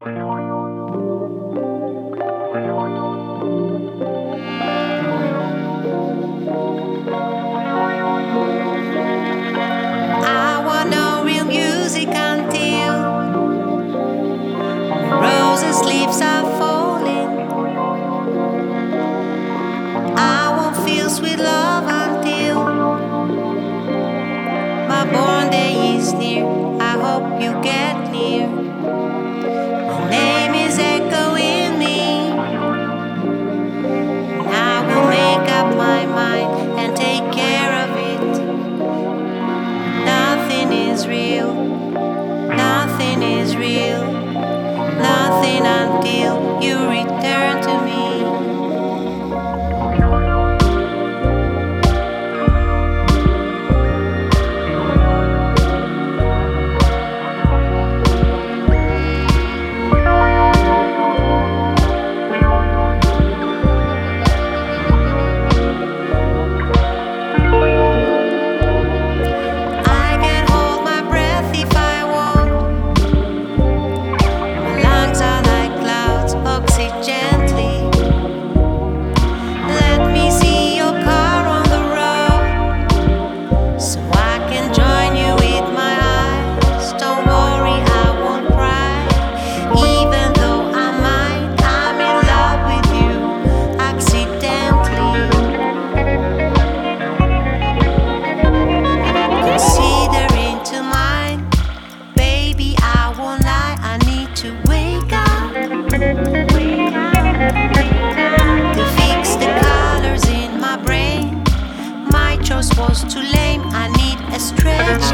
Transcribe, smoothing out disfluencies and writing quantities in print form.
I want no real music until roses' leaves are falling. I won't feel sweet love until my born day is near. I hope you get near. My name is echoing me. I will make up my mind and take care of it. Nothing is real. Nothing is real. Nothing until you return to me. I can hold my breath if I want. My lungs are like clouds, oxygenly. Let me see your car on the road, so I can join you with my eyes. Don't worry, I won't cry, even though I might. I'm in love with you, accidentally. Consider into mine, baby. I won't lie. I need to wake up to fix the colors in my brain. My choice was too lame. I need a stretch.